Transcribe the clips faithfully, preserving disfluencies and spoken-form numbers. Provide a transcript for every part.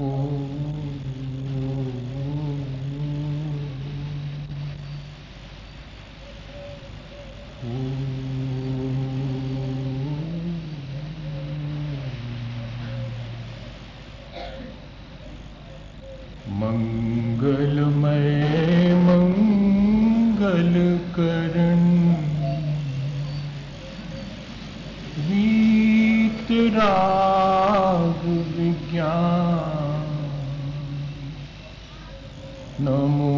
मंगलमय मंगल करण वीतराग विज्ञान नमो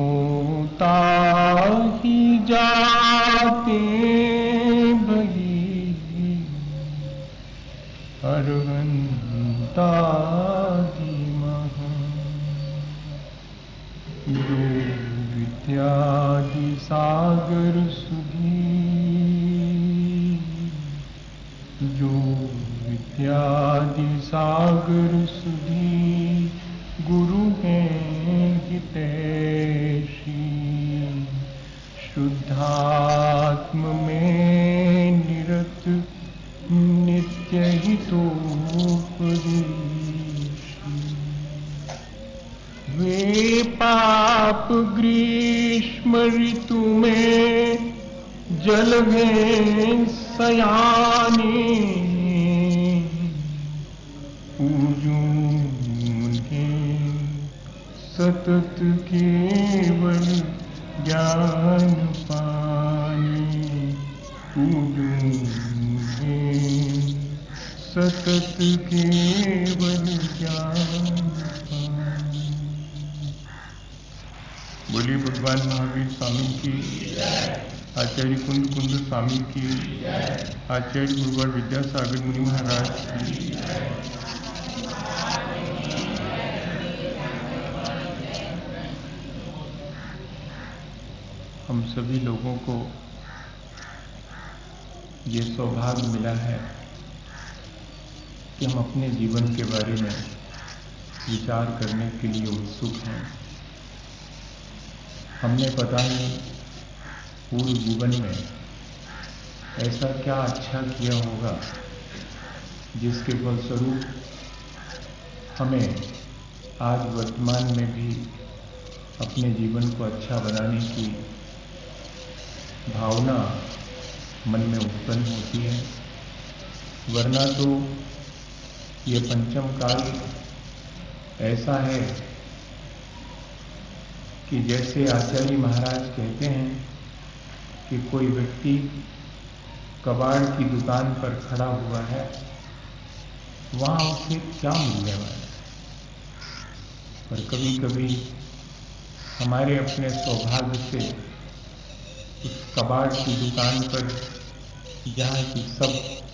ताहि जाते भई अरहंतादि महा जो विद्यादि सागर सुधी जो विद्यादि सागर सुधी गुरु हैं हितैषी शुद्धात्म में निरत नित्य हितोपदेशी वे पाप ग्रीष्म ऋतु में जल हैं सयाने पूजूं उन्हें सतत केवल ज्ञान पाने पूजूं उन्हें सतत केवल ज्ञान पाने। बोलिए भगवान महावीर स्वामी की, आचार्य कुंद कुंद स्वामी की, आचार्य गुरुवर विद्यासागर मुनि महाराज की। हम सभी लोगों को ये सौभाग्य मिला है कि हम अपने जीवन के बारे में विचार करने के लिए उत्सुक हैं। हमने पता नहीं पूर्व जीवन में ऐसा क्या अच्छा किया होगा जिसके फलस्वरूप हमें आज वर्तमान में भी अपने जीवन को अच्छा बनाने की भावना मन में उत्पन्न होती है। वरना तो ये पंचम काल ऐसा है कि जैसे आचार्य महाराज कहते हैं कि कोई व्यक्ति कबाड़ की दुकान पर खड़ा हुआ है, वहां उसे क्या मिलने वाला है। पर कभी कभी हमारे अपने सौभाग्य से उस कबाड़ की दुकान पर जहाँ की सब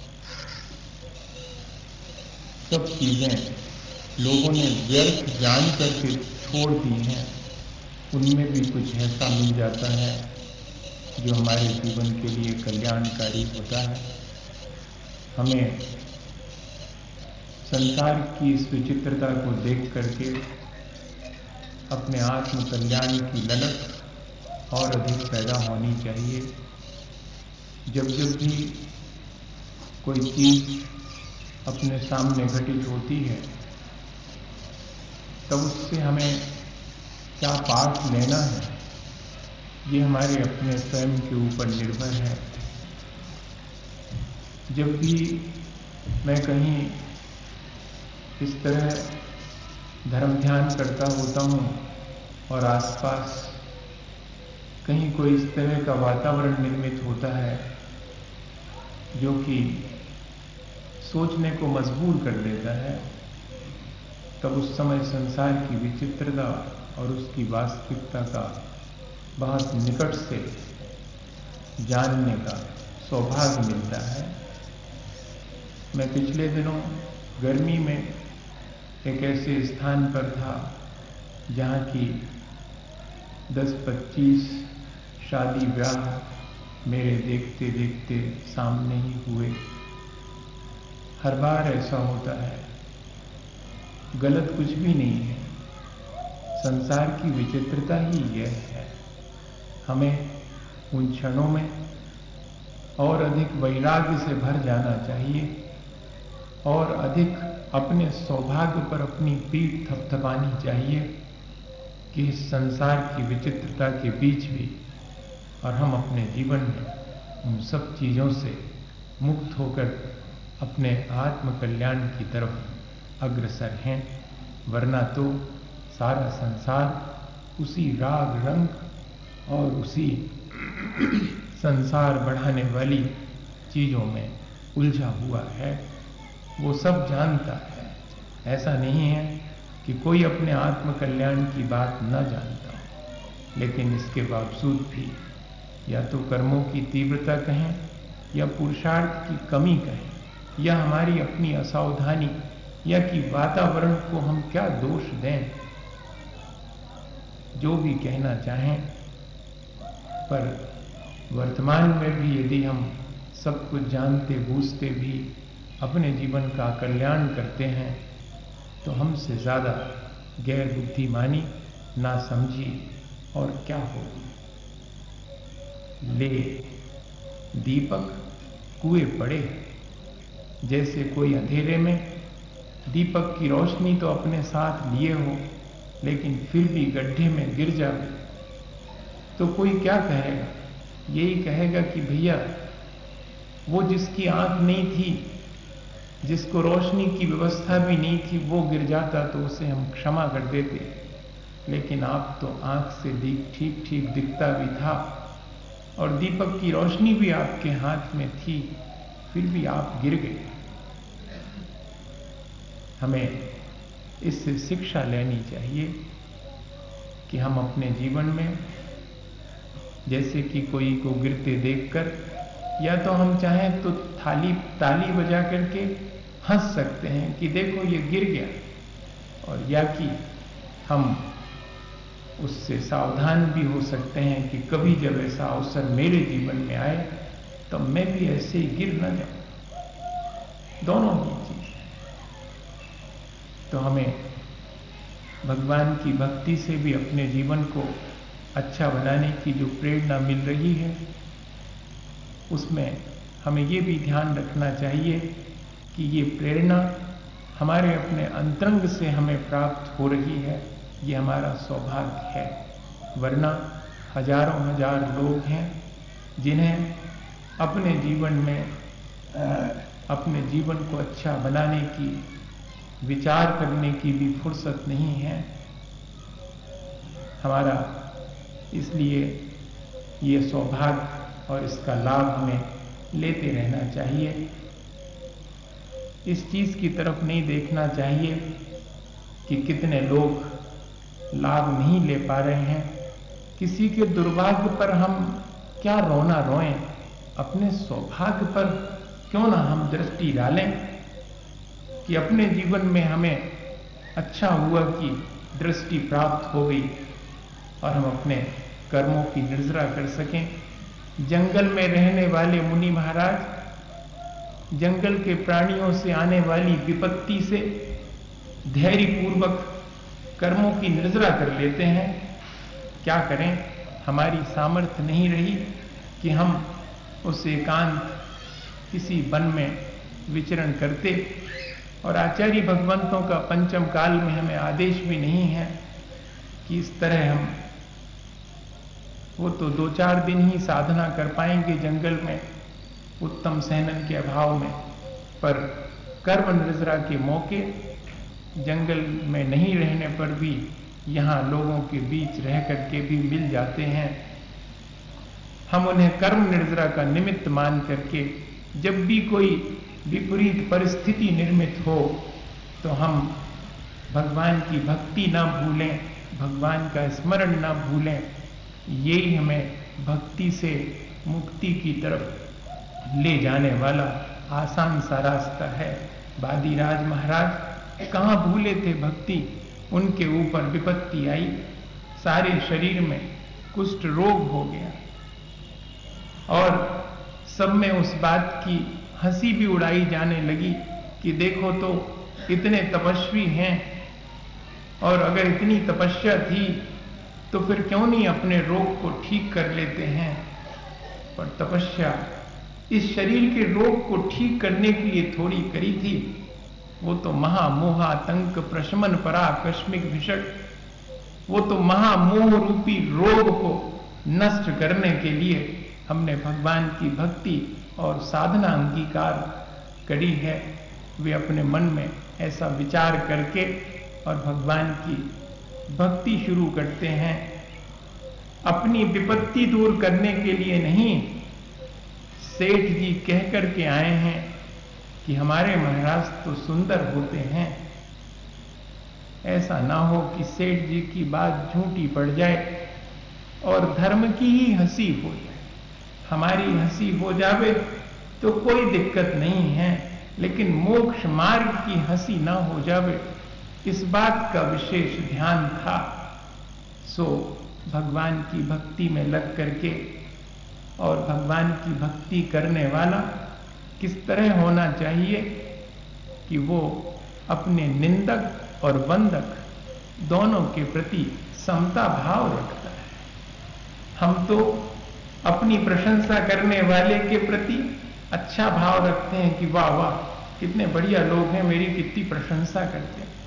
सब चीजें लोगों ने व्यर्थ जान करके छोड़ दी हैं, उनमें भी कुछ ऐसा मिल जाता है जो हमारे जीवन के लिए कल्याणकारी होता है। हमें संसार की इस विचित्रता को देख करके अपने आत्म कल्याण की ललक और अधिक पैदा होनी चाहिए। जब जब भी कोई चीज अपने सामने घटित होती है तब उससे हमें क्या पाठ लेना है, ये हमारे अपने स्वयं के ऊपर निर्भर है। जब भी मैं कहीं इस तरह धर्म ध्यान करता होता हूँ और आसपास कहीं कोई इस तरह का वातावरण निर्मित होता है जो कि सोचने को मजबूर कर देता है, तब उस समय संसार की विचित्रता और उसकी वास्तविकता का बहुत निकट से जानने का सौभाग्य मिलता है। मैं पिछले दिनों गर्मी में एक ऐसे स्थान पर था जहाँ की दस पच्चीस शादी ब्याह मेरे देखते देखते सामने ही हुए। हर बार ऐसा होता है, गलत कुछ भी नहीं है, संसार की विचित्रता ही यह है। हमें उन क्षणों में और अधिक वैराग्य से भर जाना चाहिए और अधिक अपने सौभाग्य पर अपनी पीठ थपथपानी चाहिए कि इस संसार की विचित्रता के बीच भी और हम अपने जीवन में उन सब चीज़ों से मुक्त होकर अपने आत्म कल्याण की तरफ अग्रसर हैं। वरना तो सारा संसार उसी राग रंग और उसी संसार बढ़ाने वाली चीज़ों में उलझा हुआ है। वो सब जानता है, ऐसा नहीं है कि कोई अपने आत्म कल्याण की बात न जानता हो, लेकिन इसके बावजूद भी या तो कर्मों की तीव्रता कहें या पुरुषार्थ की कमी कहें या हमारी अपनी असावधानी या कि वातावरण को हम क्या दोष दें, जो भी कहना चाहें, पर वर्तमान में भी यदि हम सब कुछ जानते बूझते भी अपने जीवन का कल्याण करते हैं तो हमसे ज़्यादा गैर बुद्धिमानी ना समझी और क्या होगी। ले दीपक कुएं पड़े, जैसे कोई अंधेरे में दीपक की रोशनी तो अपने साथ लिए हो लेकिन फिर भी गड्ढे में गिर जाए तो कोई क्या कहेगा? यही कहेगा कि भैया वो जिसकी आंख नहीं थी, जिसको रोशनी की व्यवस्था भी नहीं थी, वो गिर जाता तो उसे हम क्षमा कर देते, लेकिन आप तो आंख से ठीक ठीक दिखता भी था और दीपक की रोशनी भी आपके हाथ में थी, फिर भी आप गिर गए। हमें इससे शिक्षा लेनी चाहिए कि हम अपने जीवन में जैसे कि कोई को गिरते देखकर या तो हम चाहें तो थाली ताली बजा करके हंस सकते हैं कि देखो ये गिर गया, और या कि हम उससे सावधान भी हो सकते हैं कि कभी जब ऐसा अवसर मेरे जीवन में आए तो मैं भी ऐसे ही गिर न जाऊं। दोनों ही चीज। तो हमें भगवान की भक्ति से भी अपने जीवन को अच्छा बनाने की जो प्रेरणा मिल रही है, उसमें हमें ये भी ध्यान रखना चाहिए कि ये प्रेरणा हमारे अपने अंतरंग से हमें प्राप्त हो रही है, ये हमारा सौभाग्य है। वरना हजारों हजार लोग हैं जिन्हें अपने जीवन में अपने जीवन को अच्छा बनाने की, विचार करने की भी फुर्सत नहीं है। हमारा इसलिए ये सौभाग्य और इसका लाभ हमें लेते रहना चाहिए। इस चीज की तरफ नहीं देखना चाहिए कि कितने लोग लाभ नहीं ले पा रहे हैं। किसी के दुर्भाग्य पर हम क्या रोना रोएं, अपने सौभाग्य पर क्यों ना हम दृष्टि डालें कि अपने जीवन में हमें अच्छा हुआ कि दृष्टि प्राप्त हो गई और हम अपने कर्मों की निर्जरा कर सकें। जंगल में रहने वाले मुनि महाराज जंगल के प्राणियों से आने वाली विपत्ति से धैर्य पूर्वक कर्मों की निर्जरा कर लेते हैं। क्या करें, हमारी सामर्थ्य नहीं रही कि हम उस एकांत किसी वन में विचरण करते, और आचार्य भगवंतों का पंचम काल में हमें आदेश भी नहीं है कि इस तरह हम, वो तो दो चार दिन ही साधना कर पाएंगे जंगल में उत्तम सहनन के अभाव में, पर कर्म निर्जरा के मौके जंगल में नहीं रहने पर भी यहाँ लोगों के बीच रह करके भी मिल जाते हैं। हम उन्हें कर्म निर्जरा का निमित्त मान करके जब भी कोई विपरीत परिस्थिति निर्मित हो तो हम भगवान की भक्ति ना भूलें, भगवान का स्मरण ना भूलें। यही हमें भक्ति से मुक्ति की तरफ ले जाने वाला आसान सा रास्ता है। बादीराज महाराज कहाँ भूले थे भक्ति, उनके ऊपर विपत्ति आई, सारे शरीर में कुष्ठ रोग हो गया और सब में उस बात की हंसी भी उड़ाई जाने लगी कि देखो तो इतने तपस्वी हैं, और अगर इतनी तपस्या थी तो फिर क्यों नहीं अपने रोग को ठीक कर लेते हैं। पर तपस्या इस शरीर के रोग को ठीक करने के लिए थोड़ी करी थी, वो तो महामोहातंक प्रशमन पराकस्मिक विषक, वो तो महामोह रूपी रोग को नष्ट करने के लिए हमने भगवान की भक्ति और साधना अंगीकार करी है। वे अपने मन में ऐसा विचार करके और भगवान की भक्ति शुरू करते हैं। अपनी विपत्ति दूर करने के लिए नहीं, सेठ जी कह करके आए हैं कि हमारे महाराज तो सुंदर होते हैं। ऐसा ना हो कि सेठ जी की बात झूठी पड़ जाए और धर्म की ही हंसी हो जाए। हमारी हंसी हो जावे तो कोई दिक्कत नहीं है, लेकिन मोक्ष मार्ग की हंसी ना हो जावे, इस बात का विशेष ध्यान था। सो भगवान की भक्ति में लग करके, और भगवान की भक्ति करने वाला किस तरह होना चाहिए कि वो अपने निंदक और वंदक दोनों के प्रति समता भाव रखता है। हम तो अपनी प्रशंसा करने वाले के प्रति अच्छा भाव रखते हैं कि वाह वाह कितने बढ़िया लोग हैं, मेरी कितनी प्रशंसा करते हैं।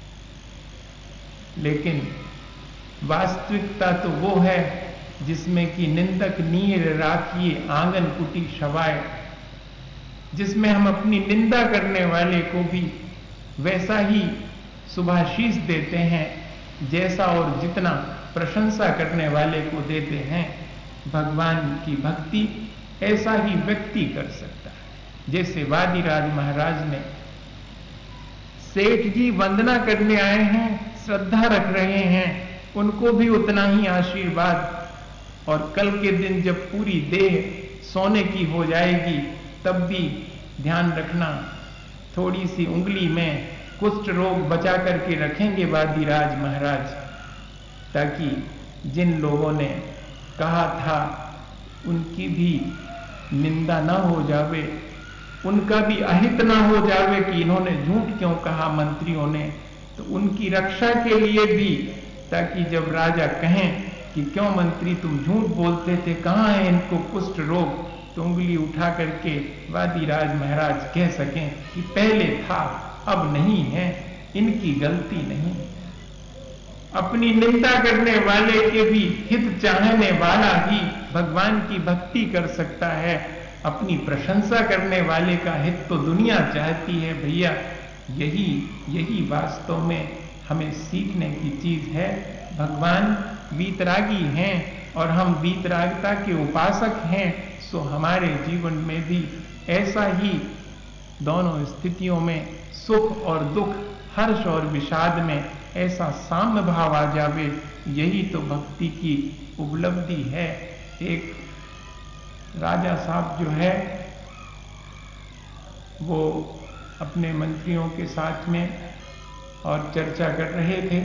लेकिन वास्तविकता तो वो है जिसमें कि निंदक नीर राखिए आंगन कुटी शवाए, जिसमें हम अपनी निंदा करने वाले को भी वैसा ही शुभाशीष देते हैं जैसा और जितना प्रशंसा करने वाले को देते हैं। भगवान की भक्ति ऐसा ही व्यक्ति कर सकता है। जैसे वादिराज महाराज ने, सेठ जी वंदना करने आए हैं, श्रद्धा रख रहे हैं, उनको भी उतना ही आशीर्वाद। और कल के दिन जब पूरी देह सोने की हो जाएगी तब भी ध्यान रखना, थोड़ी सी उंगली में कुष्ठ रोग बचा करके रखेंगे वादिराज महाराज, ताकि जिन लोगों ने कहा था उनकी भी निंदा ना हो जावे, उनका भी अहित ना हो जावे कि इन्होंने झूठ क्यों कहा मंत्रियों ने, तो उनकी रक्षा के लिए भी, ताकि जब राजा कहें कि क्यों मंत्री तुम झूठ बोलते थे, कहाँ है इनको कुष्ठ रोग, तो उंगली उठा करके वादिराज महाराज कह सकें कि पहले था अब नहीं है, इनकी गलती नहीं। अपनी निंदा करने वाले के भी हित चाहने वाला ही भगवान की भक्ति कर सकता है। अपनी प्रशंसा करने वाले का हित तो दुनिया चाहती है भैया। यही यही वास्तव में हमें सीखने की चीज है। भगवान वीतरागी हैं और हम वीतरागता के उपासक हैं, सो हमारे जीवन में भी ऐसा ही दोनों स्थितियों में, सुख और दुख, हर्ष और विषाद में ऐसा साम्य भाव आ जावे, यही तो भक्ति की उपलब्धि है। एक राजा साहब जो है वो अपने मंत्रियों के साथ में और चर्चा कर रहे थे।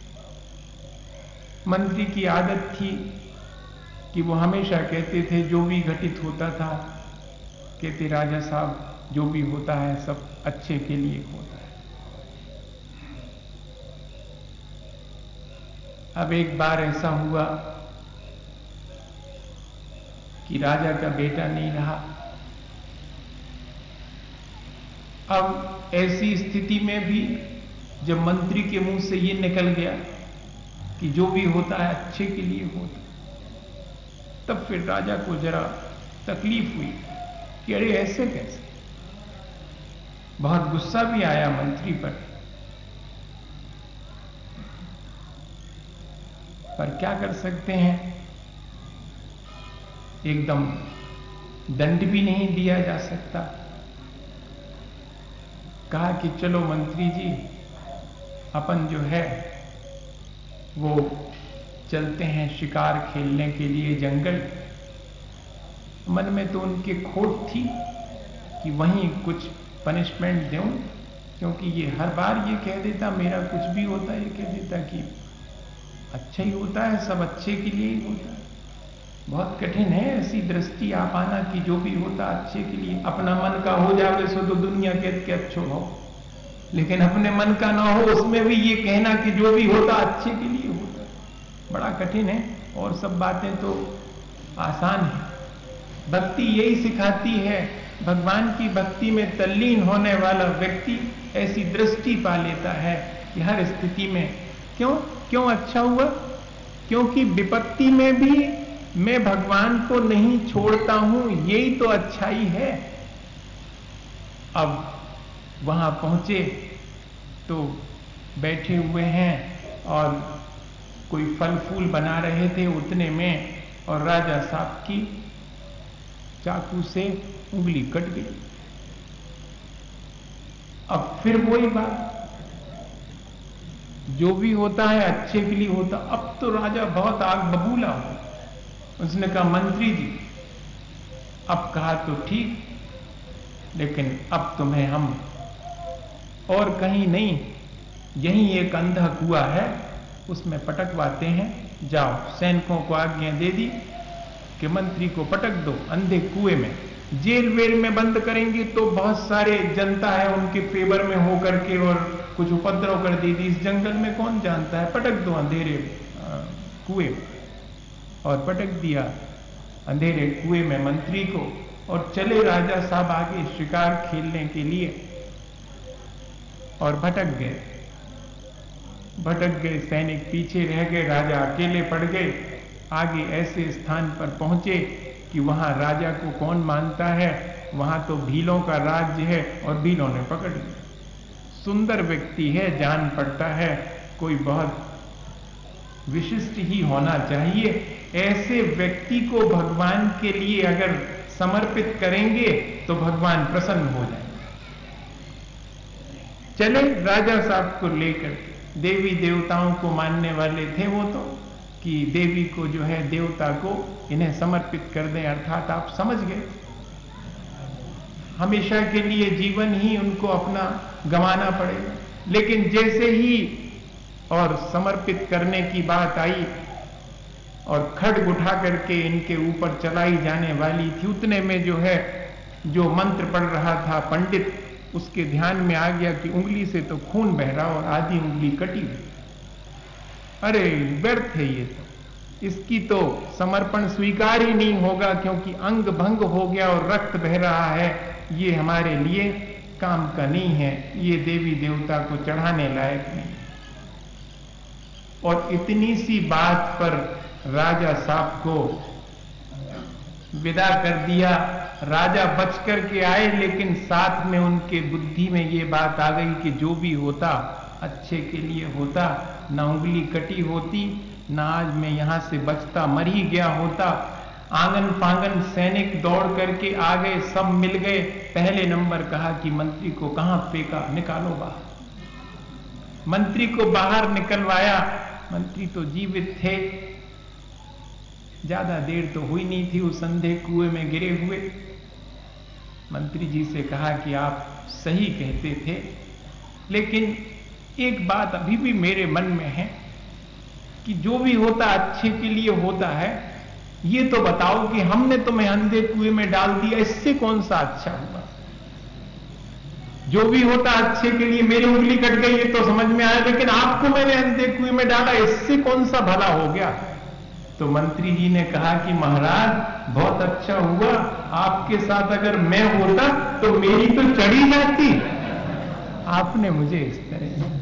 मंत्री की आदत थी कि वो हमेशा कहते थे जो भी घटित होता था, कहते राजा साहब जो भी होता है सब अच्छे के लिए होता है। अब एक बार ऐसा हुआ कि राजा का बेटा नहीं रहा। अब ऐसी स्थिति में भी जब मंत्री के मुंह से ये निकल गया कि जो भी होता है अच्छे के लिए होता, तब फिर राजा को जरा तकलीफ हुई कि अरे ऐसे कैसे। बहुत गुस्सा भी आया मंत्री पर, पर क्या कर सकते हैं, एकदम दंड भी नहीं दिया जा सकता। कहा कि चलो मंत्री जी अपन जो है वो चलते हैं शिकार खेलने के लिए जंगल। मन में तो उनके खोट थी कि वहीं कुछ पनिशमेंट दूं, क्योंकि ये हर बार ये कह देता मेरा कुछ भी होता, ये कह देता कि अच्छा ही होता है, सब अच्छे के लिए ही होता है। बहुत कठिन है ऐसी दृष्टि आ पाना कि जो भी होता अच्छे के लिए। अपना मन का हो जावे सो तो दुनिया कहते के अच्छो हो, लेकिन अपने मन का ना हो उसमें भी ये कहना कि जो भी होता अच्छे के लिए होता, बड़ा कठिन है। और सब बातें तो आसान है। भक्ति यही सिखाती है भगवान की भक्ति में तल्लीन होने वाला व्यक्ति ऐसी दृष्टि पा लेता है कि हर स्थिति में क्यों क्यों अच्छा हुआ, क्योंकि विपत्ति में भी मैं भगवान को नहीं छोड़ता हूं, यही तो अच्छाई है। अब वहां पहुंचे तो बैठे हुए हैं और कोई फल फूल बना रहे थे उतने में, और राजा साहब की चाकू से उंगली कट गई। अब फिर वही बात, जो भी होता है अच्छे के लिए होता। अब तो राजा बहुत आग बबूला हो, उसने कहा मंत्री जी, अब कहा तो ठीक, लेकिन अब तुम्हें हम और कहीं नहीं, यहीं एक अंधा कुआं है उसमें पटकवाते हैं, जाओ। सैनिकों को आज्ञा दे दी कि मंत्री को पटक दो अंधे कुएं में। जेल वेल में बंद करेंगे तो बहुत सारे जनता है उनके फेवर में हो करके और कुछ उपद्रव कर देगी, इस जंगल में कौन जानता है, पटक दो अंधेरे कुएं में। और पटक दिया अंधेरे कुएं में मंत्री को, और चले राजा साहब आगे शिकार खेलने के लिए, और भटक गए भटक गए सैनिक पीछे रह गए, राजा अकेले पड़ गए। आगे ऐसे स्थान पर पहुंचे कि वहां राजा को कौन मानता है, वहां तो भीलों का राज्य है, और भीलों ने पकड़ लिया। सुंदर व्यक्ति है, जान पड़ता है, कोई बहुत विशिष्ट ही होना चाहिए। ऐसे व्यक्ति को भगवान के लिए अगर समर्पित करेंगे तो भगवान प्रसन्न हो जाएंगे। चले राजा साहब को लेकर, देवी देवताओं को मानने वाले थे वो तो, कि देवी को जो है देवता को इन्हें समर्पित कर दें, अर्थात आप समझ गए, हमेशा के लिए जीवन ही उनको अपना गंवाना पड़ेगा। लेकिन जैसे ही और समर्पित करने की बात आई और खड्ग उठा करके इनके ऊपर चलाई जाने वाली थी, उतने में जो है जो मंत्र पढ़ रहा था पंडित, उसके ध्यान में आ गया कि उंगली से तो खून बह रहा और आधी उंगली कटी हुई। अरे व्यर्थ है ये तो, इसकी तो समर्पण स्वीकार ही नहीं होगा, क्योंकि अंग भंग हो गया और रक्त बह रहा है, ये हमारे लिए काम का नहीं है, ये देवी देवता को चढ़ाने लायक नहीं। और इतनी सी बात पर राजा साहब को विदा कर दिया। राजा बच करके आए, लेकिन साथ में उनके बुद्धि में ये बात आ गई कि जो भी होता अच्छे के लिए होता, ना उंगली कटी होती, ना आज मैं यहां से बचता, मर ही गया होता। आंगन फांगन सैनिक दौड़ करके आ गए, सब मिल गए। पहले नंबर कहा कि मंत्री को कहां फेंका, निकालो बाहर। मंत्री को बाहर निकलवाया। मंत्री तो जीवित थे, ज्यादा देर तो हुई नहीं थी उस अंधे कुएं में गिरे हुए। मंत्री जी से कहा कि आप सही कहते थे, लेकिन एक बात अभी भी मेरे मन में है कि जो भी होता अच्छे के लिए होता है। ये तो बताओ कि हमने तुम्हें अंधे कुएं में डाल दिया, इससे कौन सा अच्छा हुआ? जो भी होता अच्छे के लिए, मेरी उंगली कट गई ये तो समझ में आया, लेकिन आपको मैंने अंधे कुएं में डाला, इससे कौन सा भला हो गया? तो मंत्री जी ने कहा कि महाराज बहुत अच्छा हुआ, आपके साथ अगर मैं होता तो मेरी तो चढ़ी जाती, आपने मुझे इस तरह।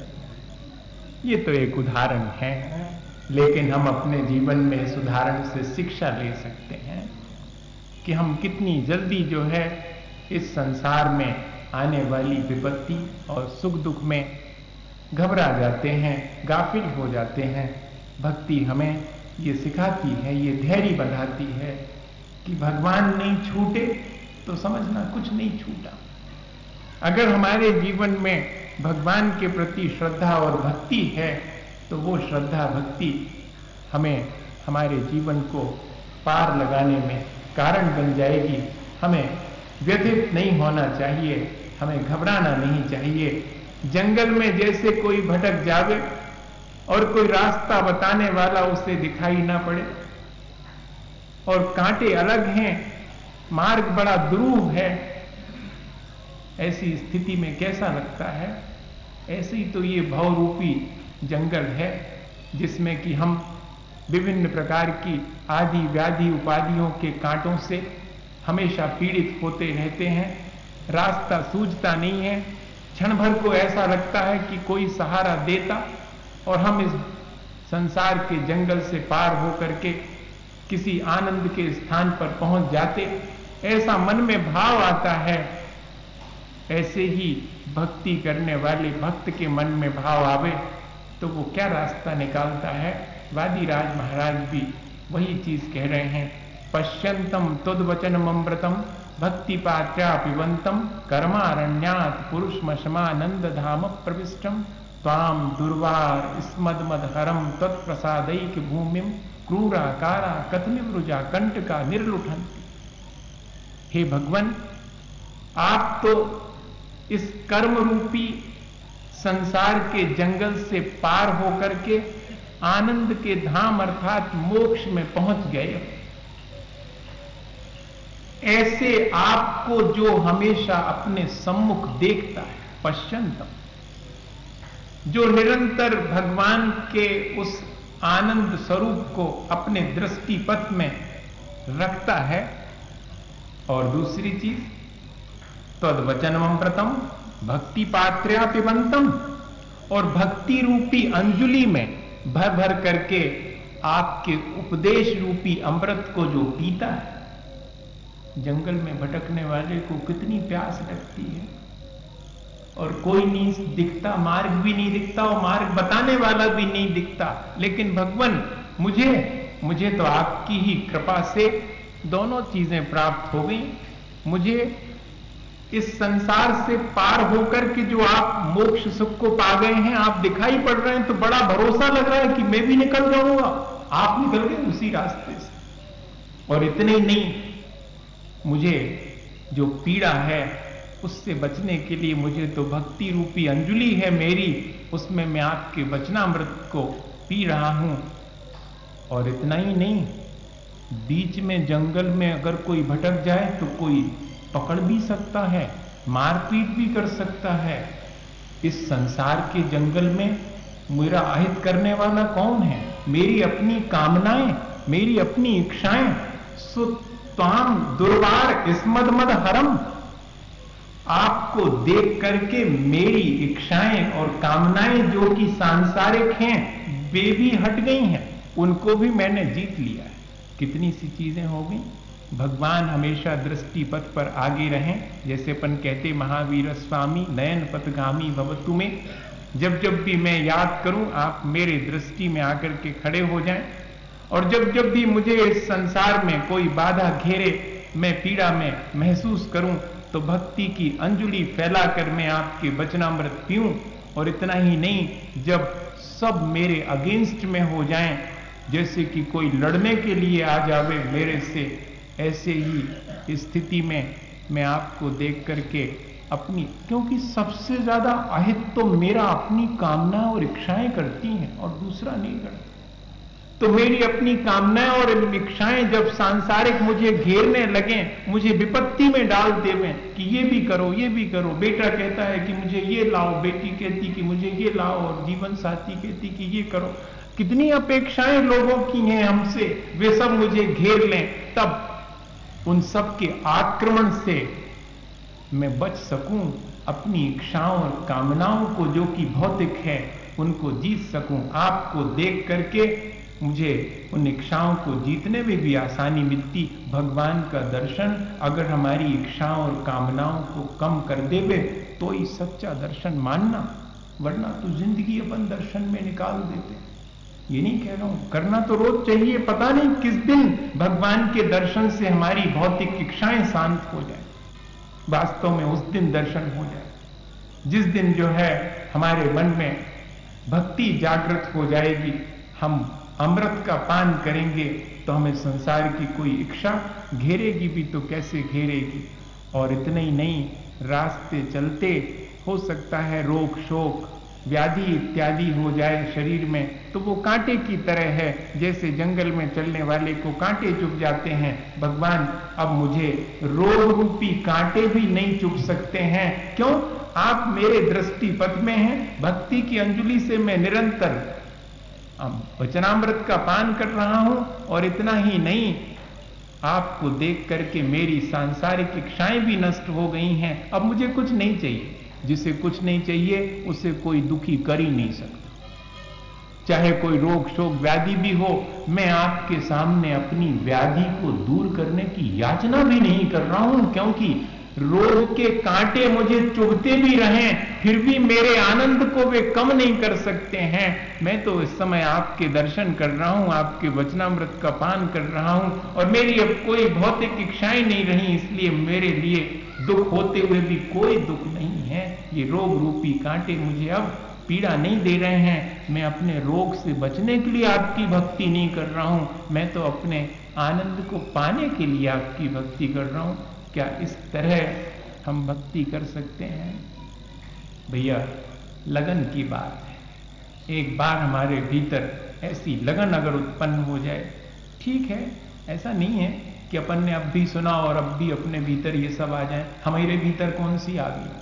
ये तो एक उदाहरण है, लेकिन हम अपने जीवन में इस उदाहरण से शिक्षा ले सकते हैं कि हम कितनी जल्दी जो है इस संसार में आने वाली विपत्ति और सुख दुख में घबरा जाते हैं, गाफिल हो जाते हैं। भक्ति हमें ये सिखाती है, ये धैर्य बढ़ाती है कि भगवान नहीं छूटे तो समझना कुछ नहीं छूटा। अगर हमारे जीवन में भगवान के प्रति श्रद्धा और भक्ति है तो वो श्रद्धा भक्ति हमें हमारे जीवन को पार लगाने में कारण बन जाएगी। हमें व्यथित नहीं होना चाहिए, हमें घबराना नहीं चाहिए। जंगल में जैसे कोई भटक जावे और कोई रास्ता बताने वाला उसे दिखाई ना पड़े, और कांटे अलग हैं, मार्ग बड़ा दुरूह है, ऐसी स्थिति में कैसा लगता है? ऐसे ही तो ये भवरूपी जंगल है, जिसमें कि हम विभिन्न प्रकार की आदि व्याधि उपाधियों के कांटों से हमेशा पीड़ित होते रहते हैं, रास्ता सूझता नहीं है। क्षण भर को ऐसा लगता है कि कोई सहारा देता और हम इस संसार के जंगल से पार होकर के किसी आनंद के स्थान पर पहुंच जाते, ऐसा मन में भाव आता है। ऐसे ही भक्ति करने वाले भक्त के मन में भाव आवे तो वो क्या रास्ता निकालता है। वादिराज महाराज भी वही चीज कह रहे हैं। पश्यंतम तद्वचनम अमृतम भक्ति पात्रा पिबंतम कर्मारण्यात पुरुषमशमानंद धाम प्रविष्टम त्वाम दुर्वार स्मदमदहरम तत्प्रसादैक भूमिम क्रूरा कारा कथनिवृजा कंटका निर्लुठन। हे भगवान, आप तो इस कर्म रूपी संसार के जंगल से पार होकर के आनंद के धाम अर्थात मोक्ष में पहुंच गए। ऐसे आपको जो हमेशा अपने सम्मुख देखता है, पश्यंतम, जो निरंतर भगवान के उस आनंद स्वरूप को अपने दृष्टि पथ में रखता है। और दूसरी चीज, तद्वचनमृतम भक्ति पात्र्या पिबंतम, और भक्ति रूपी अंजुलि में भर भर करके आपके उपदेश रूपी अमृत को जो पीता है। जंगल में भटकने वाले को कितनी प्यास लगती है और कोई नहीं दिखता, मार्ग भी नहीं दिखता और मार्ग बताने वाला भी नहीं दिखता। लेकिन भगवान, मुझे मुझे तो आपकी ही कृपा से दोनों चीजें प्राप्त हो गई। मुझे इस संसार से पार होकर के जो आप मोक्ष सुख को पा गए हैं, आप दिखाई पड़ रहे हैं, तो बड़ा भरोसा लग रहा है कि मैं भी निकल जाऊंगा। आप निकल गए उसी रास्ते से। और इतने ही नहीं, मुझे जो पीड़ा है उससे बचने के लिए मुझे तो भक्ति रूपी अंजुलि है मेरी, उसमें मैं आपके वचनामृत को पी रहा हूं। और इतना ही नहीं, बीच में जंगल में अगर कोई भटक जाए तो कोई पकड़ भी सकता है, मारपीट भी कर सकता है। इस संसार के जंगल में मेरा अहित करने वाला कौन है? मेरी अपनी कामनाएं, मेरी अपनी इच्छाएं। सो त्वाम दुर्वार स्मदमद हरम, आपको देख करके मेरी इच्छाएं और कामनाएं जो कि सांसारिक हैं वे भी हट गई हैं, उनको भी मैंने जीत लिया है। कितनी सी चीजें हो गई। भगवान हमेशा दृष्टि पथ पर आगे रहें। जैसे अपन कहते महावीर स्वामी नयन पथगामी भवतु में, जब जब भी मैं याद करूं आप मेरे दृष्टि में आकर के खड़े हो जाएं। और जब जब भी मुझे इस संसार में कोई बाधा घेरे, मैं पीड़ा में महसूस करूं, तो भक्ति की अंजुलि फैलाकर मैं आपके वचनामृत पीऊं। और इतना ही नहीं, जब सब मेरे अगेंस्ट में हो जाएं, जैसे कि कोई लड़ने के लिए आ जावे मेरे से, ऐसे ही स्थिति में मैं आपको देख करके अपनी, क्योंकि सबसे ज्यादा अहित तो मेरा अपनी कामना और इच्छाएं करती हैं और दूसरा नहीं करता। तो मेरी अपनी कामनाएं और इच्छाएं जब सांसारिक मुझे घेरने लगे, मुझे विपत्ति में डाल देवें कि ये भी करो, ये भी करो, बेटा कहता है कि मुझे ये लाओ, बेटी कहती कि मुझे ये लाओ, और जीवन साथी कहती कि ये करो, कितनी अपेक्षाएं लोगों की हैं हमसे, वे सब मुझे घेर लें, तब उन सब के आक्रमण से मैं बच सकूं, अपनी इच्छाओं और कामनाओं को जो कि भौतिक है उनको जीत सकूं। आपको देख करके मुझे उन इच्छाओं को जीतने में भी आसानी मिलती। भगवान का दर्शन अगर हमारी इच्छाओं और कामनाओं को कम कर देवे तो ही सच्चा दर्शन मानना, वरना तो जिंदगी अपन दर्शन में निकाल देते। ये नहीं कह रहा हूं, करना तो रोज चाहिए। पता नहीं किस दिन भगवान के दर्शन से हमारी भौतिक इच्छाएं शांत हो जाए, वास्तव में उस दिन दर्शन हो जाए, जिस दिन जो है हमारे मन में भक्ति जागृत हो जाएगी, हम अमृत का पान करेंगे तो हमें संसार की कोई इच्छा घेरेगी भी तो कैसे घेरेगी। और इतने ही नहीं, रास्ते चलते हो सकता है रोग शोक व्याधि इत्यादि हो जाए शरीर में, तो वो कांटे की तरह है, जैसे जंगल में चलने वाले को कांटे चुभ जाते हैं। भगवान, अब मुझे रोग रूपी कांटे भी नहीं चुभ सकते हैं। क्यों? आप मेरे दृष्टि पथ में हैं। भक्ति की अंजुलि से मैं निरंतर वचनामृत का पान कर रहा हूं। और इतना ही नहीं, आपको देख करके मेरी सांसारिक इच्छाएं भी नष्ट हो गई हैं। अब मुझे कुछ नहीं चाहिए। जिसे कुछ नहीं चाहिए उसे कोई दुखी कर ही नहीं सकता। चाहे कोई रोग शोक व्याधि भी हो, मैं आपके सामने अपनी व्याधि को दूर करने की याचना भी नहीं कर रहा हूं, क्योंकि रोग के कांटे मुझे चुभते भी रहें फिर भी मेरे आनंद को वे कम नहीं कर सकते हैं। मैं तो इस समय आपके दर्शन कर रहा हूं, आपके वचनामृत का पान कर रहा हूं, और मेरी अब कोई भौतिक इच्छाएं नहीं रही, इसलिए मेरे लिए दुख होते हुए भी कोई दुख नहीं है। ये रोग रूपी कांटे मुझे अब पीड़ा नहीं दे रहे हैं। मैं अपने रोग से बचने के लिए आपकी भक्ति नहीं कर रहा हूं, मैं तो अपने आनंद को पाने के लिए आपकी भक्ति कर रहा हूं। क्या इस तरह हम भक्ति कर सकते हैं? भैया, लगन की बात है। एक बार हमारे भीतर ऐसी लगन अगर उत्पन्न हो जाए, ठीक है, ऐसा नहीं है कि अपन ने अब भी सुना और अब भी अपने भीतर ये सब आ जाए। हमारे भीतर कौन सी आ गई?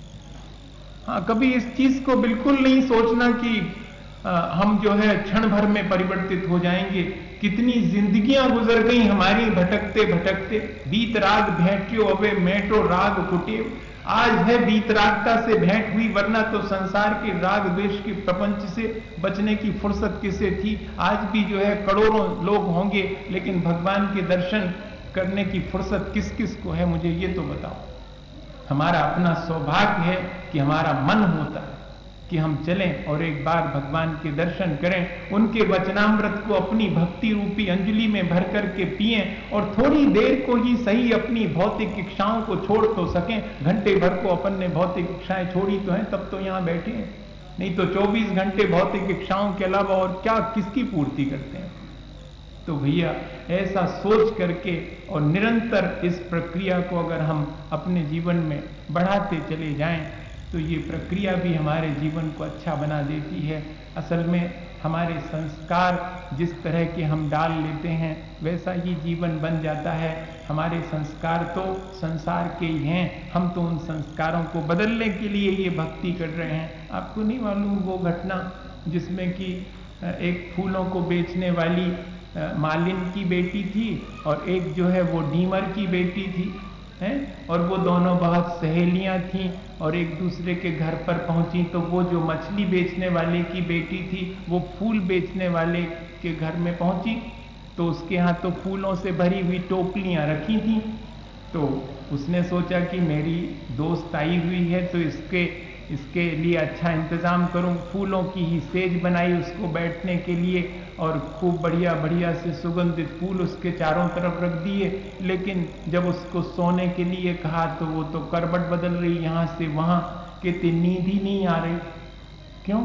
हाँ, कभी इस चीज को बिल्कुल नहीं सोचना कि आ, हम जो है क्षण भर में परिवर्तित हो जाएंगे। कितनी जिंदगियां गुजर गई हमारी भटकते भटकते। बीत राग भेंट्यो अबे मेटो राग कुटे। आज है बीत रागता से भेंट हुई, वरना तो संसार के राग द्वेष के प्रपंच से बचने की फुर्सत किसे थी। आज भी जो है करोड़ों लोग होंगे, लेकिन भगवान के दर्शन करने की फुर्सत किस किस को है, मुझे ये तो बताओ। हमारा अपना सौभाग्य है कि हमारा मन होता है कि हम चलें और एक बार भगवान के दर्शन करें, उनके वचनामृत को अपनी भक्ति रूपी अंजलि में भर करके पिएं, और थोड़ी देर को ही सही अपनी भौतिक इच्छाओं को छोड़ तो सकें। घंटे भर को अपन ने भौतिक इच्छाएं छोड़ी तो हैं, तब तो यहां बैठे हैं, नहीं तो चौबीस घंटे भौतिक इच्छाओं के अलावा और क्या किसकी पूर्ति करते हैं। तो भैया, ऐसा सोच करके और निरंतर इस प्रक्रिया को अगर हम अपने जीवन में बढ़ाते चले जाएं, तो ये प्रक्रिया भी हमारे जीवन को अच्छा बना देती है। असल में हमारे संस्कार जिस तरह के हम डाल लेते हैं, वैसा ही जीवन बन जाता है। हमारे संस्कार तो संसार के ही हैं, हम तो उन संस्कारों को बदलने के लिए ये भक्ति कर रहे हैं। आपको नहीं मालूम वो घटना जिसमें कि एक फूलों को बेचने वाली मालिन की बेटी थी और एक जो है वो डीमर की बेटी थी, हैं? और वो दोनों बहुत सहेलियां थीं, और एक दूसरे के घर पर पहुंची तो वो जो मछली बेचने वाले की बेटी थी वो फूल बेचने वाले के घर में पहुंची, तो उसके यहाँ तो फूलों से भरी हुई टोकरियां रखी थी। तो उसने सोचा कि मेरी दोस्त आई हुई है तो इसके इसके लिए अच्छा इंतजाम करूं। फूलों की ही सेज बनाई उसको बैठने के लिए, और खूब बढ़िया बढ़िया से सुगंधित फूल उसके चारों तरफ रख दिए। लेकिन जब उसको सोने के लिए कहा तो वो तो करवट बदल रही, यहां से वहां, कहती नींद ही नहीं आ रही। क्यों?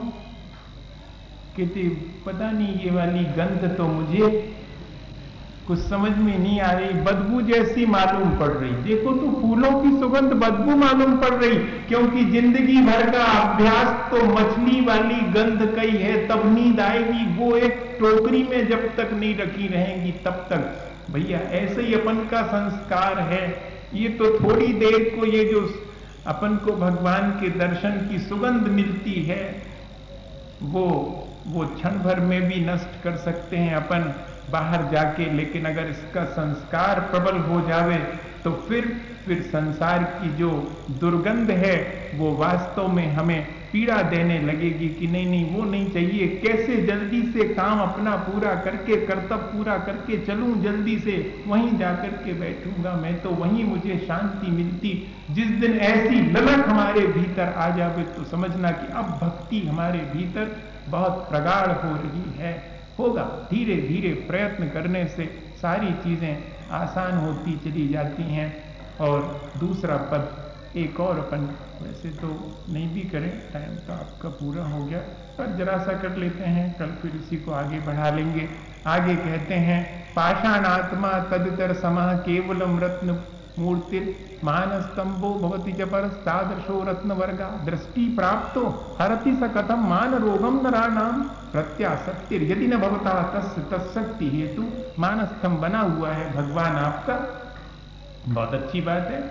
कहती पता नहीं, ये वाली गंध तो मुझे कुछ समझ में नहीं आ रही, बदबू जैसी मालूम पड़ रही। देखो तो फूलों की सुगंध बदबू मालूम पड़ रही, क्योंकि जिंदगी भर का अभ्यास तो मछली वाली गंध का ही है। तब नींद आएगी, वो एक टोकरी में जब तक नहीं रखी रहेंगी तब तक। भैया, ऐसे ही अपन का संस्कार है। ये तो थोड़ी देर को ये जो अपन को भगवान के दर्शन की सुगंध मिलती है, वो वो क्षण भर में भी नष्ट कर सकते हैं अपन बाहर जाके। लेकिन अगर इसका संस्कार प्रबल हो जावे तो फिर फिर संसार की जो दुर्गंध है वो वास्तव में हमें पीड़ा देने लगेगी कि नहीं नहीं, वो नहीं चाहिए। कैसे जल्दी से काम अपना पूरा करके, कर्तव्य पूरा करके चलूं, जल्दी से वहीं जाकर के बैठूंगा मैं, तो वहीं मुझे शांति मिलती। जिस दिन ऐसी ललक हमारे भीतर आ जावे तो समझना कि अब भक्ति हमारे भीतर बहुत प्रगाढ़ हो रही है। होगा, धीरे धीरे प्रयत्न करने से सारी चीजें आसान होती चली जाती हैं। और दूसरा पद एक और अपन वैसे तो नहीं भी करें, टाइम तो आपका पूरा हो गया, पर जरा सा कर लेते हैं, कल फिर इसी को आगे बढ़ा लेंगे। आगे कहते हैं, पाषाणात्मा तदितर समाह केवलम रत्न मूर्तिर मानस्तंभो भवति च परस्तादृशो रत्न वर्गा दृष्टि प्राप्तो हरति स कथम मान रोगम नराणाम प्रत्यासक्तिर यदि न भवता तस् तत्शक्ति हेतु। मानस्तंभ बना हुआ है भगवान आपका, बहुत अच्छी बात है,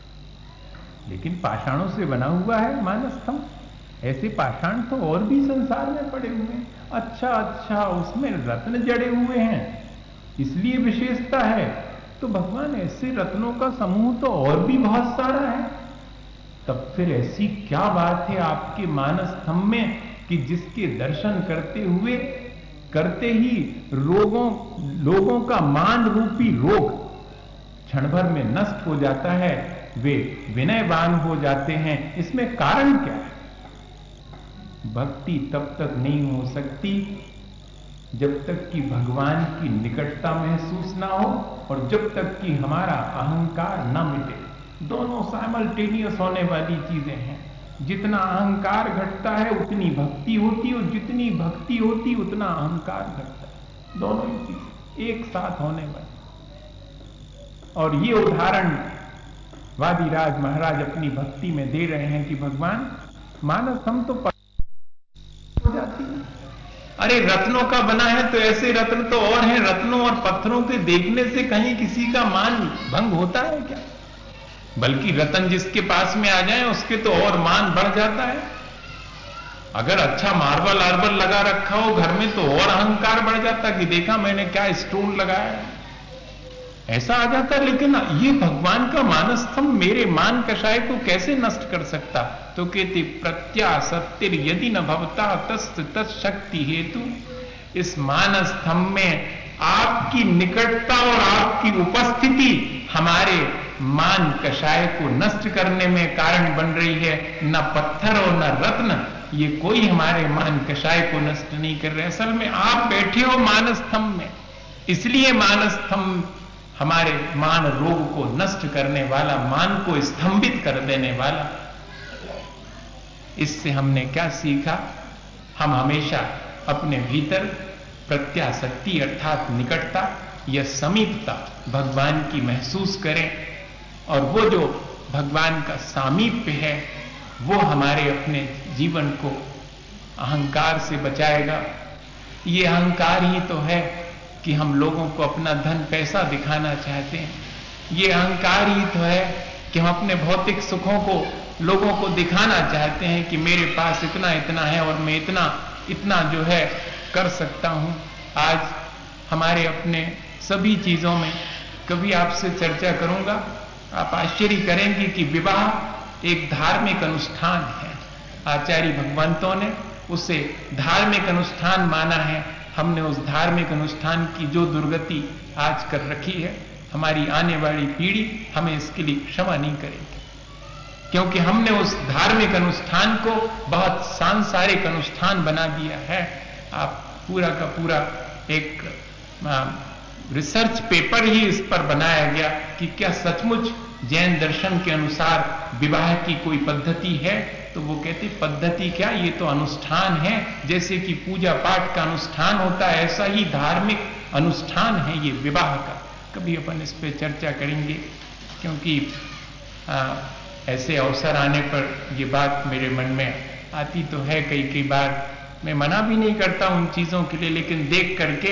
लेकिन पाषाणों से बना हुआ है मानस्तंभ। ऐसे पाषाण तो और भी संसार में पड़े हुए हैं। अच्छा अच्छा, उसमें रत्न जड़े हुए हैं, इसलिए विशेषता है। तो भगवान ऐसे रत्नों का समूह तो और भी बहुत सारा है, तब फिर ऐसी क्या बात है आपके मानस स्तंभ में कि जिसके दर्शन करते हुए करते ही रोगों लोगों का मान रूपी रोग क्षण भर में नष्ट हो जाता है, वे विनयवान हो जाते हैं। इसमें कारण क्या है? भक्ति तब तक नहीं हो सकती जब तक कि भगवान की निकटता महसूस ना हो और जब तक कि हमारा अहंकार ना मिटे। दोनों साइमल्टेनियस होने वाली चीजें हैं। जितना अहंकार घटता है उतनी भक्ति होती, और जितनी भक्ति होती उतना अहंकार घटता है। दोनों ही चीजें एक साथ होने वाली। और ये उदाहरण वादिराज महाराज अपनी भक्ति में दे रहे हैं कि भगवान मानस हम तो हो जाती है। अरे रत्नों का बना है तो ऐसे रत्न तो और हैं। रत्नों और पत्थरों के देखने से कहीं किसी का मान भंग होता है क्या? बल्कि रत्न जिसके पास में आ जाए उसके तो और मान बढ़ जाता है। अगर अच्छा मार्बल आर्बल लगा रखा हो घर में तो और अहंकार बढ़ जाता कि देखा मैंने क्या स्टोन लगाया है, ऐसा आ जाता। लेकिन ये भगवान का मानस्तंभ मेरे मान कषाय को कैसे नष्ट कर सकता? तो कहते प्रत्या सत्तिर यदि न भवता तस् तत्शक्ति हेतु। इस मानस्तंभ में आपकी निकटता और आपकी उपस्थिति हमारे मान कषाय को नष्ट करने में कारण बन रही है। न पत्थर और न रत्न ये कोई हमारे मान कषाय को नष्ट नहीं कर रहे। असल में आप बैठे हो मानस्तंभ में, इसलिए मानस्तंभ हमारे मान रोग को नष्ट करने वाला, मान को स्तंभित कर देने वाला। इससे हमने क्या सीखा? हम हमेशा अपने भीतर प्रत्यासक्ति अर्थात निकटता या समीपता भगवान की महसूस करें, और वो जो भगवान का सामीप्य है वो हमारे अपने जीवन को अहंकार से बचाएगा। ये अहंकार ही तो है कि हम लोगों को अपना धन पैसा दिखाना चाहते हैं। ये अहंकार ही तो है कि हम अपने भौतिक सुखों को लोगों को दिखाना चाहते हैं कि मेरे पास इतना इतना है और मैं इतना इतना जो है कर सकता हूं। आज हमारे अपने सभी चीजों में कभी आपसे चर्चा करूंगा, आप आश्चर्य करेंगे कि विवाह एक धार्मिक अनुष्ठान है। आचार्य भगवंतों ने उसे धार्मिक अनुष्ठान माना है। हमने उस धार्मिक अनुष्ठान की जो दुर्गति आज कर रखी है, हमारी आने वाली पीढ़ी हमें इसके लिए क्षमा नहीं करेगी, क्योंकि हमने उस धार्मिक अनुष्ठान को बहुत सांसारिक अनुष्ठान बना दिया है। आप पूरा का पूरा एक आ, रिसर्च पेपर ही इस पर बनाया गया कि क्या सचमुच जैन दर्शन के अनुसार विवाह की कोई पद्धति है? तो वो कहते पद्धति क्या, ये तो अनुष्ठान है। जैसे कि पूजा पाठ का अनुष्ठान होता है ऐसा ही धार्मिक अनुष्ठान है ये विवाह का। कभी अपन इस पे चर्चा करेंगे, क्योंकि आ, ऐसे अवसर आने पर ये बात मेरे मन में आती तो है कई कई बार। मैं मना भी नहीं करता उन चीजों के लिए, लेकिन देख करके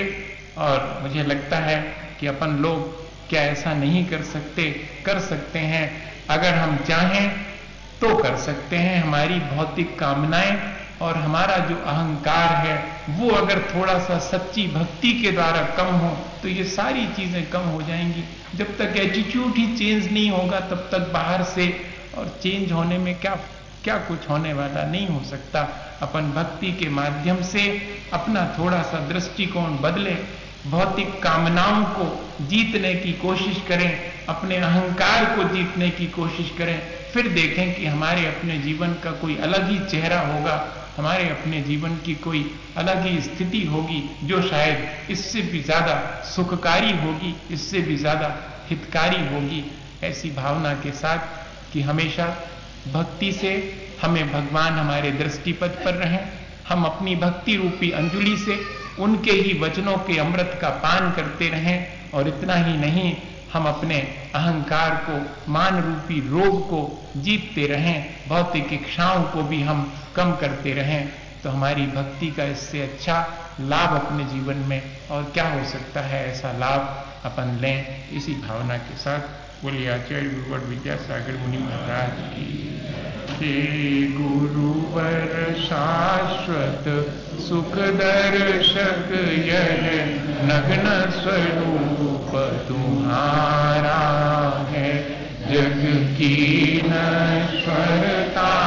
और मुझे लगता है कि अपन लोग क्या ऐसा नहीं कर सकते? कर सकते हैं, अगर हम चाहें तो कर सकते हैं। हमारी भौतिक कामनाएं और हमारा जो अहंकार है वो अगर थोड़ा सा सच्ची भक्ति के द्वारा कम हो तो ये सारी चीजें कम हो जाएंगी। जब तक एटीट्यूड ही चेंज नहीं होगा तब तक बाहर से और चेंज होने में क्या क्या कुछ होने वाला नहीं हो सकता। अपन भक्ति के माध्यम से अपना थोड़ा सा दृष्टिकोण बदले, भौतिक कामनाओं को जीतने की कोशिश करें, अपने अहंकार को जीतने की कोशिश करें, फिर देखें कि हमारे अपने जीवन का कोई अलग ही चेहरा होगा, हमारे अपने जीवन की कोई अलग ही स्थिति होगी जो शायद इससे भी ज्यादा सुखकारी होगी, इससे भी ज्यादा हितकारी होगी। ऐसी भावना के साथ कि हमेशा भक्ति से हमें भगवान हमारे दृष्टिपथ पर रहें, हम अपनी भक्ति रूपी अंजुलि से उनके ही वचनों के अमृत का पान करते रहें, और इतना ही नहीं हम अपने अहंकार को, मान रूपी रोग को जीतते रहें, भौतिक इच्छाओं को भी हम कम करते रहें। तो हमारी भक्ति का इससे अच्छा लाभ अपने जीवन में और क्या हो सकता है? ऐसा लाभ अपन लें। इसी भावना के साथ बोलिए आचार्य गुरुवर विद्यासागर मुनि महाराज की। हे गुरुवर शाश्वत सुख दर्शक यह नग्न स्वरूप तुम्हारा है। जग की नश्वरता